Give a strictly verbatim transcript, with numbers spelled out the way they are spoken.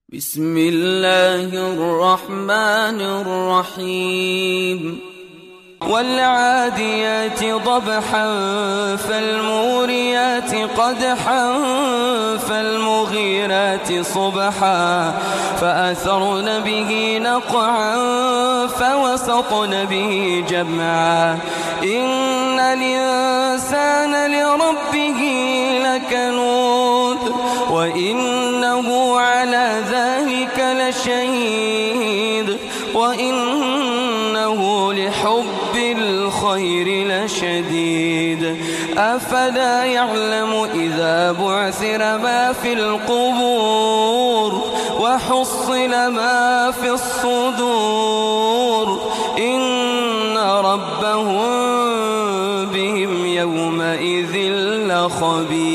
بسم الله الرحمن الرحيم والعاديات ضبحا فالموريات قدحا فالمغيرات صبحا فأثرن به نقعا فوسطن به جمعا إن الإنسان لربه لكنود وإنه على ذلك لشهيد وإنه لحب الخير لشديد أفلا يعلم إذا بعثر ما في القبور وحصل ما في الصدور إن ربهم بهم يومئذ لخبير.